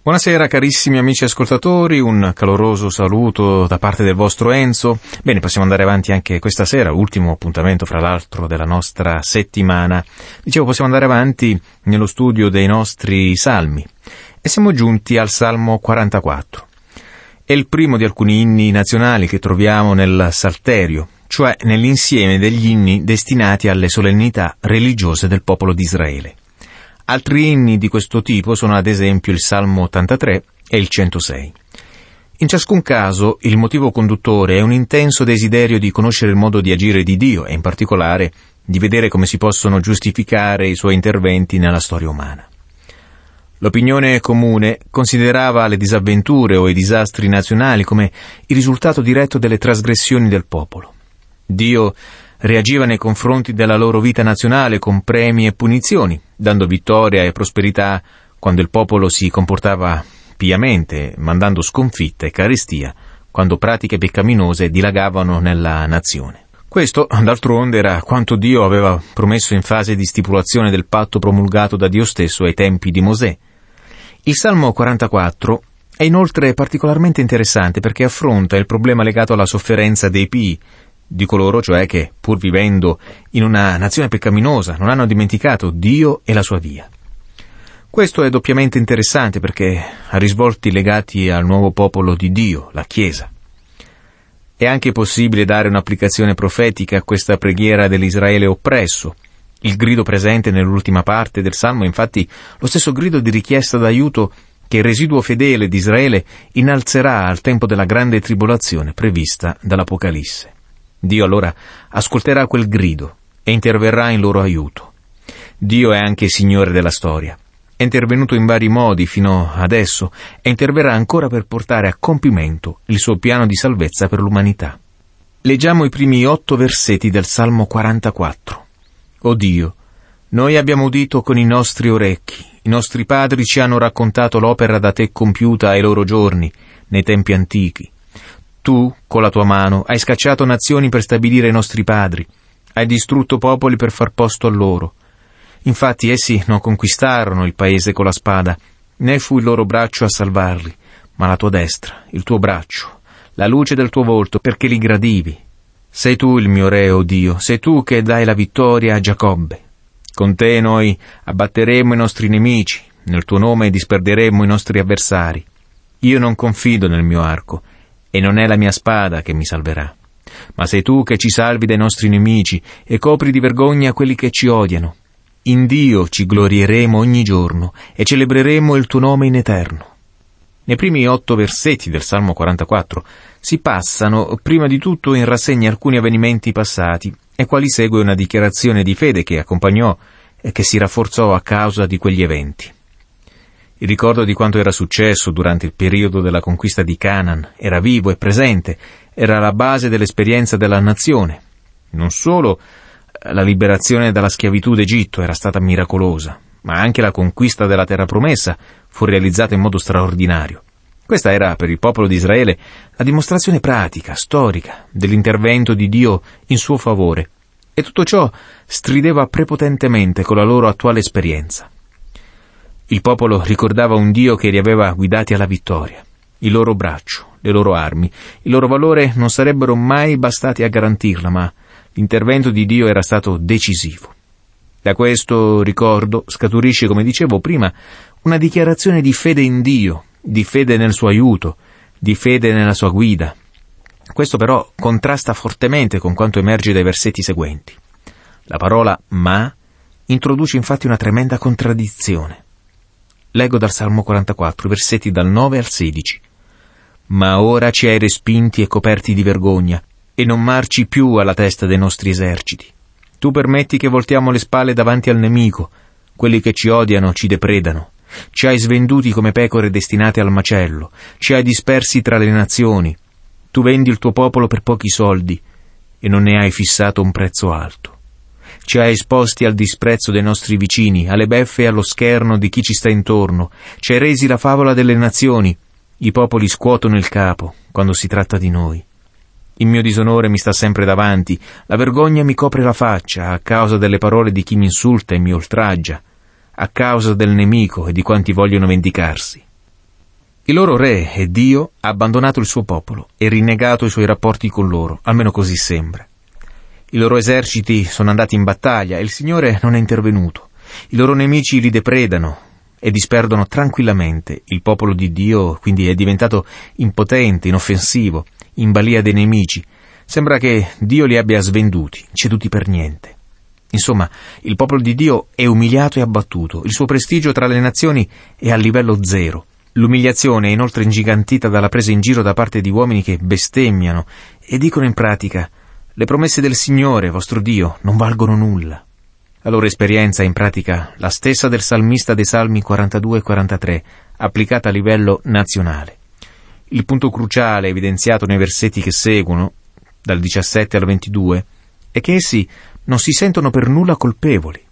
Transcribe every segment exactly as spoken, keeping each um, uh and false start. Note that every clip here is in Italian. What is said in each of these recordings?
Buonasera carissimi amici ascoltatori, un caloroso saluto da parte del vostro Enzo. Bene, possiamo andare avanti anche questa sera, ultimo appuntamento fra l'altro della nostra settimana. Dicevo, possiamo andare avanti nello studio dei nostri salmi e siamo giunti al Salmo quarantaquattro. È il primo di alcuni inni nazionali che troviamo nel Salterio, cioè nell'insieme degli inni destinati alle solennità religiose del popolo di Israele. Altri inni di questo tipo sono ad esempio il Salmo ottantatré e il centosei. In ciascun caso il motivo conduttore è un intenso desiderio di conoscere il modo di agire di Dio e in particolare di vedere come si possono giustificare i suoi interventi nella storia umana. L'opinione comune considerava le disavventure o i disastri nazionali come il risultato diretto delle trasgressioni del popolo. Dio reagiva nei confronti della loro vita nazionale con premi e punizioni, dando vittoria e prosperità quando il popolo si comportava piamente, mandando sconfitta e carestia quando pratiche peccaminose dilagavano nella nazione. Questo, d'altronde, era quanto Dio aveva promesso in fase di stipulazione del patto promulgato da Dio stesso ai tempi di Mosè. Il Salmo quarantaquattro è inoltre particolarmente interessante perché affronta il problema legato alla sofferenza dei pii, di coloro cioè che, pur vivendo in una nazione peccaminosa, non hanno dimenticato Dio e la sua via. Questo è doppiamente interessante perché ha risvolti legati al nuovo popolo di Dio, la Chiesa. È anche possibile dare un'applicazione profetica a questa preghiera dell'Israele oppresso. Il grido presente nell'ultima parte del Salmo è infatti lo stesso grido di richiesta d'aiuto che il residuo fedele di Israele innalzerà al tempo della grande tribolazione prevista dall'Apocalisse. Dio allora ascolterà quel grido e interverrà in loro aiuto. Dio è anche Signore della storia. È intervenuto in vari modi fino adesso e interverrà ancora per portare a compimento il suo piano di salvezza per l'umanità. Leggiamo i primi otto versetti del Salmo quarantaquattro. O Dio, noi abbiamo udito con i nostri orecchi, i nostri padri ci hanno raccontato l'opera da te compiuta ai loro giorni, nei tempi antichi. Tu, con la tua mano, hai scacciato nazioni per stabilire i nostri padri, hai distrutto popoli per far posto a loro. Infatti essi non conquistarono il paese con la spada, né fu il loro braccio a salvarli, ma la tua destra, il tuo braccio, la luce del tuo volto, perché li gradivi. Sei tu il mio re, o Dio, sei tu che dai la vittoria a Giacobbe. Con te noi abbatteremo i nostri nemici, nel tuo nome disperderemo i nostri avversari. Io non confido nel mio arco, e non è la mia spada che mi salverà. Ma sei tu che ci salvi dai nostri nemici e copri di vergogna quelli che ci odiano. In Dio ci glorieremo ogni giorno e celebreremo il tuo nome in eterno. Nei primi otto versetti del Salmo quarantaquattro si passano prima di tutto in rassegna alcuni avvenimenti passati e quali segue una dichiarazione di fede che accompagnò e che si rafforzò a causa di quegli eventi. Il ricordo di quanto era successo durante il periodo della conquista di Canaan era vivo e presente, era la base dell'esperienza della nazione. Non solo la liberazione dalla schiavitù d'Egitto era stata miracolosa, ma anche la conquista della terra promessa fu realizzata in modo straordinario. Questa era per il popolo di Israele la dimostrazione pratica, storica, dell'intervento di Dio in suo favore, e tutto ciò strideva prepotentemente con la loro attuale esperienza. Il popolo ricordava un Dio che li aveva guidati alla vittoria. Il loro braccio, le loro armi, il loro valore non sarebbero mai bastati a garantirla, ma l'intervento di Dio era stato decisivo. Da questo ricordo scaturisce, come dicevo prima, una dichiarazione di fede in Dio, di fede nel suo aiuto, di fede nella sua guida. Questo però contrasta fortemente con quanto emerge dai versetti seguenti. La parola ma introduce infatti una tremenda contraddizione. Leggo dal Salmo quarantaquattro, versetti dal nove al sedici. Ma ora ci hai respinti e coperti di vergogna, e non marci più alla testa dei nostri eserciti. Tu permetti che voltiamo le spalle davanti al nemico, quelli che ci odiano ci depredano. Ci hai svenduti come pecore destinate al macello, ci hai dispersi tra le nazioni. Tu vendi il tuo popolo per pochi soldi, e non ne hai fissato un prezzo alto. Ci hai esposti al disprezzo dei nostri vicini, alle beffe e allo scherno di chi ci sta intorno. Ci hai resi la favola delle nazioni. I popoli scuotono il capo quando si tratta di noi. Il mio disonore mi sta sempre davanti, la vergogna mi copre la faccia a causa delle parole di chi mi insulta e mi oltraggia, a causa del nemico e di quanti vogliono vendicarsi. Il loro re e Dio ha abbandonato il suo popolo e rinnegato i suoi rapporti con loro, almeno così sembra. I loro eserciti sono andati in battaglia e il Signore non è intervenuto. I loro nemici li depredano e disperdono tranquillamente. Il popolo di Dio quindi è diventato impotente, inoffensivo, in balia dei nemici. Sembra che Dio li abbia svenduti, ceduti per niente. Insomma, il popolo di Dio è umiliato e abbattuto. Il suo prestigio tra le nazioni è a livello zero. L'umiliazione è inoltre ingigantita dalla presa in giro da parte di uomini che bestemmiano e dicono in pratica: le promesse del Signore, vostro Dio, non valgono nulla. La loro esperienza è in pratica la stessa del salmista dei Salmi quarantadue e quarantatré, applicata a livello nazionale. Il punto cruciale evidenziato nei versetti che seguono, dal diciassette al ventidue, è che essi non si sentono per nulla colpevoli.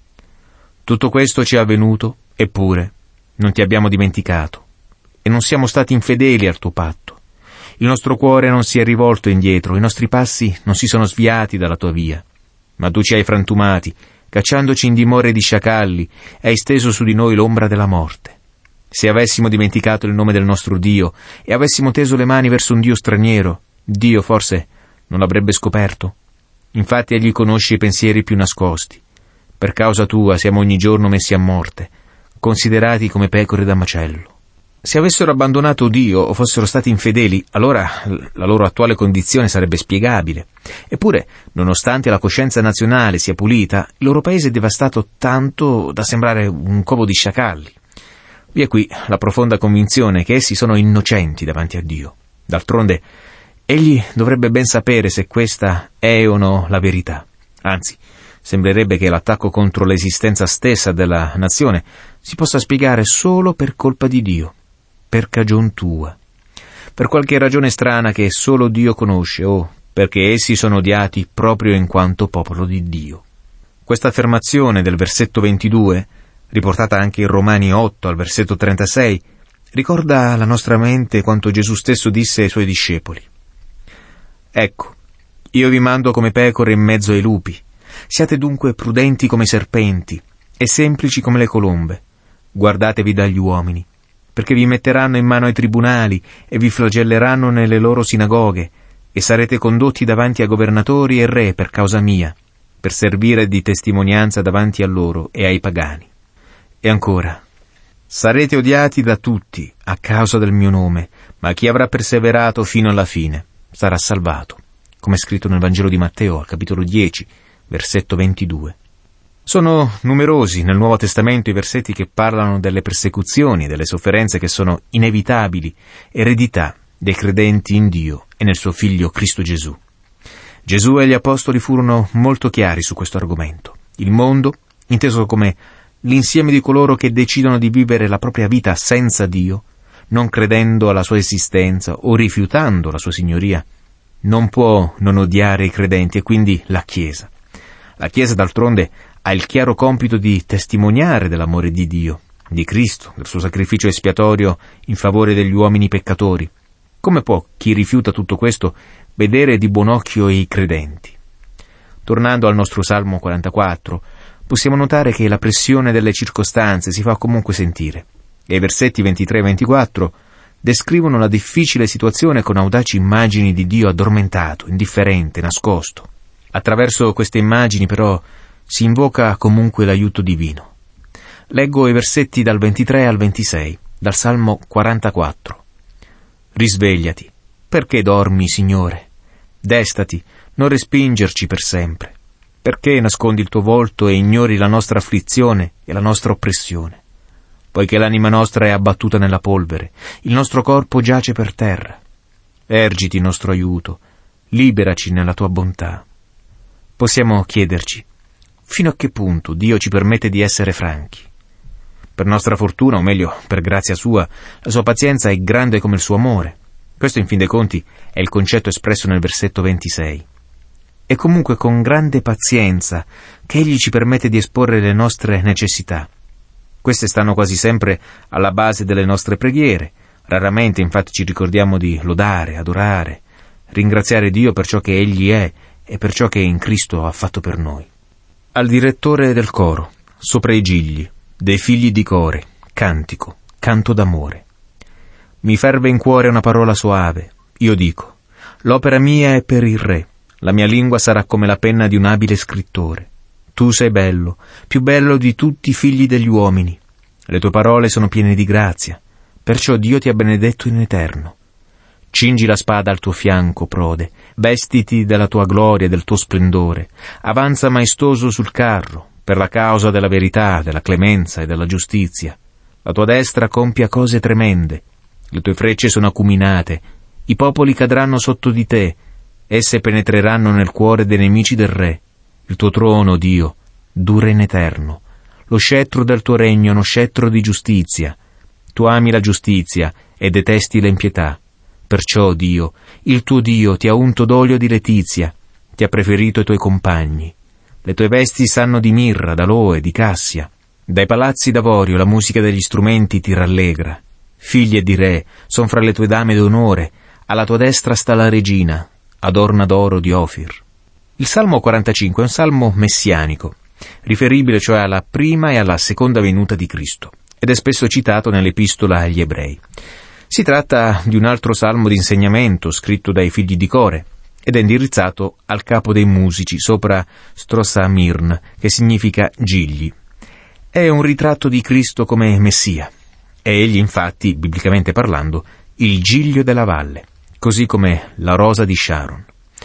Tutto questo ci è avvenuto, eppure non ti abbiamo dimenticato, e non siamo stati infedeli al tuo patto. Il nostro cuore non si è rivolto indietro, i nostri passi non si sono sviati dalla tua via. Ma tu ci hai frantumati, cacciandoci in dimore di sciacalli, e hai steso su di noi l'ombra della morte. Se avessimo dimenticato il nome del nostro Dio e avessimo teso le mani verso un Dio straniero, Dio forse non l'avrebbe scoperto. Infatti egli conosce i pensieri più nascosti. Per causa tua siamo ogni giorno messi a morte, considerati come pecore da macello. Se avessero abbandonato Dio o fossero stati infedeli, allora la loro attuale condizione sarebbe spiegabile. Eppure, nonostante la coscienza nazionale sia pulita, il loro paese è devastato tanto da sembrare un covo di sciacalli. Vi è qui la profonda convinzione che essi sono innocenti davanti a Dio. D'altronde, egli dovrebbe ben sapere se questa è o no la verità. Anzi, sembrerebbe che l'attacco contro l'esistenza stessa della nazione si possa spiegare solo per colpa di Dio, per cagion tua, per qualche ragione strana che solo Dio conosce, o perché essi sono odiati proprio in quanto popolo di Dio. Questa affermazione del versetto ventidue, riportata anche in Romani otto al versetto trentasei, ricorda alla nostra mente quanto Gesù stesso disse ai suoi discepoli: «Ecco, io vi mando come pecore in mezzo ai lupi. Siate dunque prudenti come i serpenti e semplici come le colombe. Guardatevi dagli uomini, perché vi metteranno in mano ai tribunali e vi flagelleranno nelle loro sinagoghe, e sarete condotti davanti a governatori e re per causa mia, per servire di testimonianza davanti a loro e ai pagani. E ancora, sarete odiati da tutti a causa del mio nome, ma chi avrà perseverato fino alla fine sarà salvato», come è scritto nel Vangelo di Matteo, al capitolo dieci, versetto ventidue. Sono numerosi nel Nuovo Testamento i versetti che parlano delle persecuzioni, delle sofferenze che sono inevitabili, eredità dei credenti in Dio e nel suo Figlio Cristo Gesù. Gesù e gli Apostoli furono molto chiari su questo argomento. Il mondo, inteso come l'insieme di coloro che decidono di vivere la propria vita senza Dio, non credendo alla sua esistenza o rifiutando la sua signoria, non può non odiare i credenti e quindi la Chiesa. La Chiesa, d'altronde, ha il chiaro compito di testimoniare dell'amore di Dio, di Cristo, del suo sacrificio espiatorio in favore degli uomini peccatori. Come può chi rifiuta tutto questo vedere di buon occhio i credenti? Tornando al nostro Salmo quarantaquattro, possiamo notare che la pressione delle circostanze si fa comunque sentire, e i versetti ventitré e ventiquattro descrivono la difficile situazione con audaci immagini di Dio addormentato, indifferente, nascosto. Attraverso queste immagini, però, si invoca comunque l'aiuto divino. Leggo i versetti dal ventitré al ventisei, dal Salmo quarantaquattro. «Risvegliati, perché dormi, Signore? Destati, non respingerci per sempre. Perché nascondi il tuo volto e ignori la nostra afflizione e la nostra oppressione? Poiché l'anima nostra è abbattuta nella polvere, il nostro corpo giace per terra. Ergiti in nostro aiuto, liberaci nella tua bontà». Possiamo chiederci: fino a che punto Dio ci permette di essere franchi? Per nostra fortuna, o meglio, per grazia sua, la sua pazienza è grande come il suo amore. Questo, in fin dei conti, è il concetto espresso nel versetto ventisei. È comunque con grande pazienza che Egli ci permette di esporre le nostre necessità. Queste stanno quasi sempre alla base delle nostre preghiere. Raramente, infatti, ci ricordiamo di lodare, adorare, ringraziare Dio per ciò che Egli è e per ciò che in Cristo ha fatto per noi. Al direttore del coro, sopra i gigli, dei figli di Core, cantico, canto d'amore. Mi ferve in cuore una parola soave. Io dico, l'opera mia è per il Re. La mia lingua sarà come la penna di un abile scrittore. Tu sei bello, più bello di tutti i figli degli uomini. Le tue parole sono piene di grazia, perciò Dio ti ha benedetto in eterno. Cingi la spada al tuo fianco, prode, vestiti della tua gloria e del tuo splendore, avanza maestoso sul carro, per la causa della verità, della clemenza e della giustizia. La tua destra compia cose tremende, le tue frecce sono acuminate, i popoli cadranno sotto di te, esse penetreranno nel cuore dei nemici del Re. Il tuo trono, Dio, dura in eterno, lo scettro del tuo regno è uno scettro di giustizia. Tu ami la giustizia e detesti l'impietà. Perciò, Dio, il tuo Dio ti ha unto d'olio di letizia, ti ha preferito ai tuoi compagni. Le tue vesti sanno di mirra, d'aloe, di cassia. Dai palazzi d'avorio la musica degli strumenti ti rallegra. Figlie di re, son fra le tue dame d'onore, alla tua destra sta la regina, adorna d'oro di Ofir. Il Salmo quarantacinque è un salmo messianico, riferibile cioè alla prima e alla seconda venuta di Cristo, ed è spesso citato nell'Epistola agli Ebrei. Si tratta di un altro salmo di insegnamento scritto dai figli di Core ed è indirizzato al capo dei musici sopra Strossamirn, che significa gigli. È un ritratto di Cristo come Messia. È egli infatti, biblicamente parlando, il giglio della valle, così come la rosa di Sharon.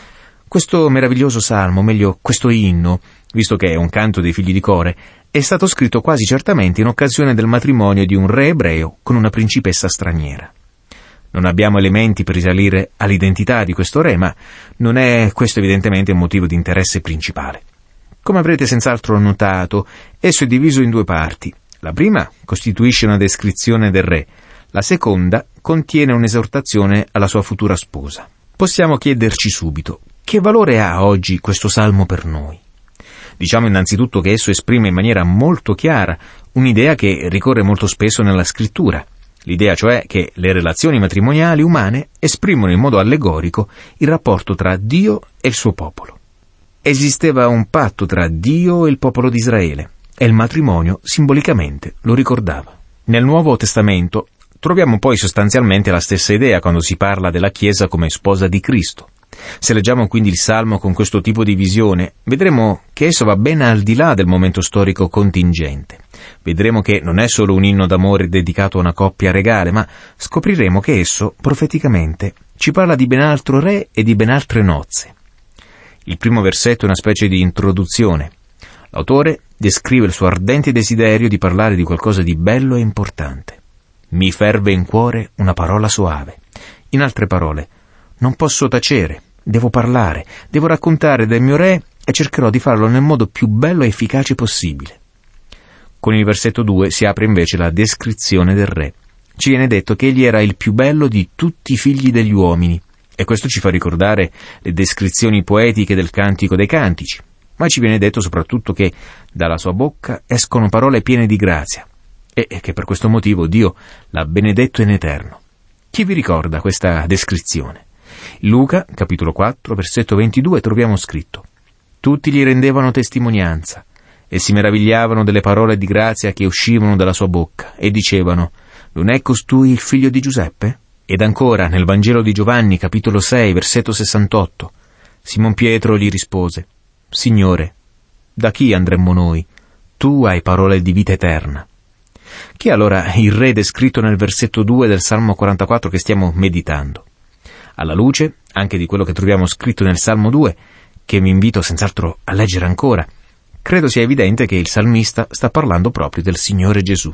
Questo meraviglioso salmo, o meglio questo inno, visto che è un canto dei figli di Core, è stato scritto quasi certamente in occasione del matrimonio di un re ebreo con una principessa straniera. Non abbiamo elementi per risalire all'identità di questo re, ma non è questo evidentemente un motivo di interesse principale. Come avrete senz'altro notato, esso è diviso in due parti. La prima costituisce una descrizione del re, la seconda contiene un'esortazione alla sua futura sposa. Possiamo chiederci subito, che valore ha oggi questo salmo per noi? Diciamo innanzitutto che esso esprime in maniera molto chiara un'idea che ricorre molto spesso nella scrittura. L'idea cioè che le relazioni matrimoniali umane esprimono in modo allegorico il rapporto tra Dio e il suo popolo. Esisteva un patto tra Dio e il popolo di Israele e il matrimonio simbolicamente lo ricordava. Nel Nuovo Testamento troviamo poi sostanzialmente la stessa idea quando si parla della Chiesa come sposa di Cristo. Se leggiamo quindi il Salmo con questo tipo di visione, vedremo che esso va ben al di là del momento storico contingente. Vedremo che non è solo un inno d'amore dedicato a una coppia regale, ma scopriremo che esso, profeticamente, ci parla di ben altro re e di ben altre nozze. Il primo versetto è una specie di introduzione. L'autore descrive il suo ardente desiderio di parlare di qualcosa di bello e importante. Mi ferve in cuore una parola soave. In altre parole, non posso tacere, devo parlare, devo raccontare del mio re e cercherò di farlo nel modo più bello e efficace possibile. Con il versetto due si apre invece la descrizione del re. Ci viene detto che egli era il più bello di tutti i figli degli uomini, e questo ci fa ricordare le descrizioni poetiche del Cantico dei Cantici, ma ci viene detto soprattutto che dalla sua bocca escono parole piene di grazia, e che per questo motivo Dio l'ha benedetto in eterno. Chi vi ricorda questa descrizione? In Luca, capitolo quattro, versetto ventidue, troviamo scritto: tutti gli rendevano testimonianza e si meravigliavano delle parole di grazia che uscivano dalla sua bocca e dicevano: non è costui il figlio di Giuseppe? Ed ancora nel Vangelo di Giovanni, capitolo sei, versetto sessantotto, Simon Pietro gli rispose: Signore, da chi andremmo noi? Tu hai parole di vita eterna. Chi è allora il re descritto nel versetto due del Salmo quarantaquattro che stiamo meditando? Alla luce anche di quello che troviamo scritto nel Salmo due, che vi invito senz'altro a leggere ancora, credo sia evidente che il salmista sta parlando proprio del Signore Gesù.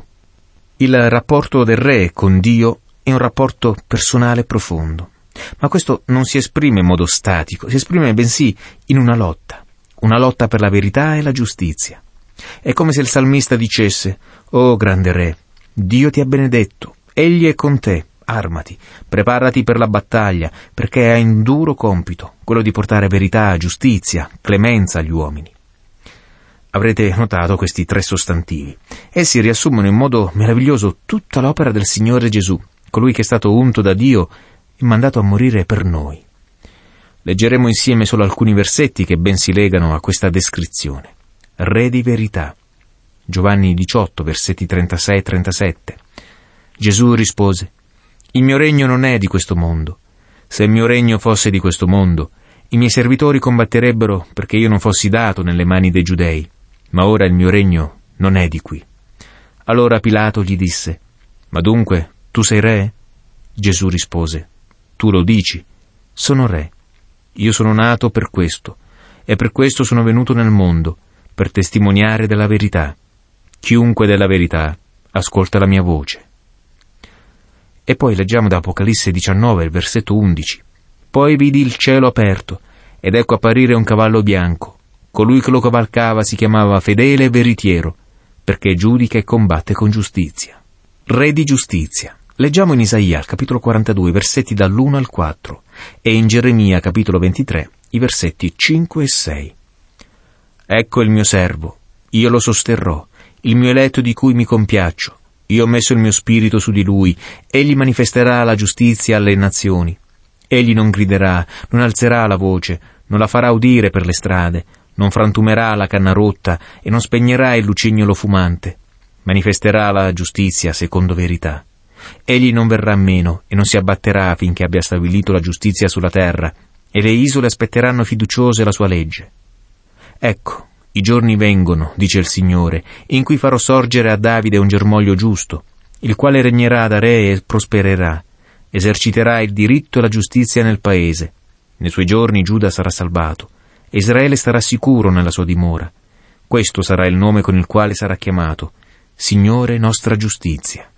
Il rapporto del re con Dio è un rapporto personale profondo, ma questo non si esprime in modo statico, si esprime bensì in una lotta, una lotta per la verità e la giustizia. È come se il salmista dicesse: «Oh grande re, Dio ti ha benedetto, egli è con te, armati, preparati per la battaglia, perché hai un duro compito, quello di portare verità, giustizia, clemenza agli uomini». Avrete notato questi tre sostantivi. Essi riassumono in modo meraviglioso tutta l'opera del Signore Gesù, colui che è stato unto da Dio e mandato a morire per noi. Leggeremo insieme solo alcuni versetti che ben si legano a questa descrizione. Re di verità. Giovanni diciotto, versetti trentasei e trentasette. Gesù rispose: Il mio regno non è di questo mondo. Se il mio regno fosse di questo mondo, i miei servitori combatterebbero perché io non fossi dato nelle mani dei giudei, ma ora il mio regno non è di qui. Allora Pilato gli disse: ma dunque tu sei re? Gesù rispose: tu lo dici, sono re. Io sono nato per questo, e per questo sono venuto nel mondo, per testimoniare della verità. Chiunque della verità ascolta la mia voce. E poi leggiamo da Apocalisse diciannove, il versetto undici. Poi vidi il cielo aperto, ed ecco apparire un cavallo bianco. Colui che lo cavalcava si chiamava Fedele e Veritiero, perché giudica e combatte con giustizia. Re di giustizia. Leggiamo in Isaia, capitolo quarantadue, versetti dall'uno al quattro, e in Geremia, capitolo ventitré, i versetti cinque e sei. Ecco il mio servo, io lo sosterrò, il mio eletto di cui mi compiaccio. Io ho messo il mio spirito su di lui, egli manifesterà la giustizia alle nazioni. Egli non griderà, non alzerà la voce, non la farà udire per le strade, non frantumerà la canna rotta e non spegnerà il lucignolo fumante. Manifesterà la giustizia secondo verità. Egli non verrà meno e non si abbatterà finché abbia stabilito la giustizia sulla terra, e le isole aspetteranno fiduciose la sua legge. Ecco, i giorni vengono, dice il Signore, in cui farò sorgere a Davide un germoglio giusto, il quale regnerà da re e prospererà, eserciterà il diritto e la giustizia nel paese. Nei suoi giorni Giuda sarà salvato, e Israele starà sicuro nella sua dimora. Questo sarà il nome con il quale sarà chiamato, Signore nostra giustizia.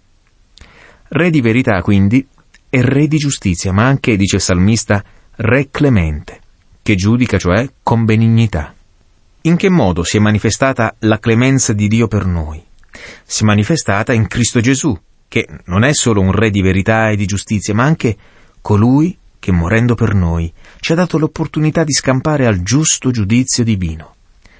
Re di verità, quindi, è re di giustizia, ma anche, dice il salmista, re clemente, che giudica, cioè, con benignità. In che modo si è manifestata la clemenza di Dio per noi? Si è manifestata in Cristo Gesù, che non è solo un re di verità e di giustizia, ma anche colui che, morendo per noi, ci ha dato l'opportunità di scampare al giusto giudizio divino.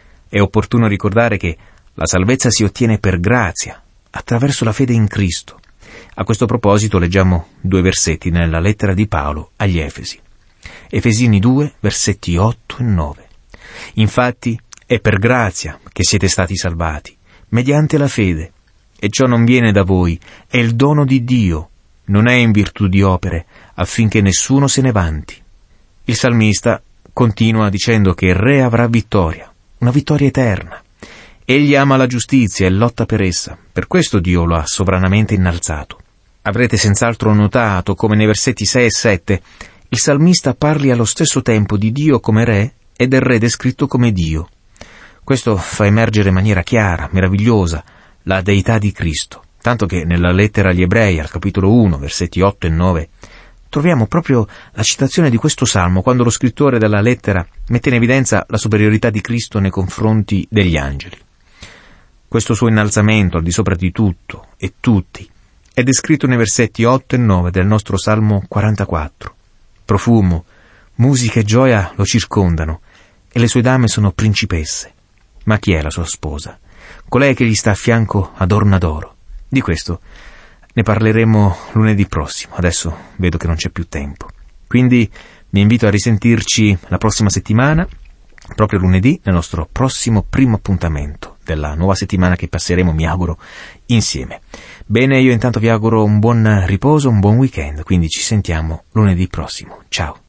È opportuno ricordare che la salvezza si ottiene per grazia, attraverso la fede in Cristo. A questo proposito leggiamo due versetti nella lettera di Paolo agli Efesi. Efesini due, versetti otto e nove. Infatti, è per grazia che siete stati salvati, mediante la fede, e ciò non viene da voi, è il dono di Dio, non è in virtù di opere, affinché nessuno se ne vanti. Il salmista continua dicendo che il re avrà vittoria, una vittoria eterna. Egli ama la giustizia e lotta per essa, per questo Dio lo ha sovranamente innalzato. Avrete senz'altro notato come nei versetti sei e sette il salmista parli allo stesso tempo di Dio come re e del re descritto come Dio. Questo fa emergere in maniera chiara, meravigliosa, la deità di Cristo, tanto che nella lettera agli Ebrei, al capitolo uno, versetti otto e nove, troviamo proprio la citazione di questo salmo quando lo scrittore della lettera mette in evidenza la superiorità di Cristo nei confronti degli angeli. Questo suo innalzamento al di sopra di tutto e tutti è descritto nei versetti otto e nove del nostro Salmo quarantaquattro. Profumo, musica e gioia lo circondano, e le sue dame sono principesse. Ma chi è la sua sposa? Colei che gli sta a fianco adorna d'oro. Di questo ne parleremo lunedì prossimo. Adesso vedo che non c'è più tempo. Quindi vi invito a risentirci la prossima settimana, proprio lunedì, nel nostro prossimo primo appuntamento della nuova settimana che passeremo, mi auguro, insieme. Bene, io intanto vi auguro un buon riposo, un buon weekend, quindi ci sentiamo lunedì prossimo. Ciao!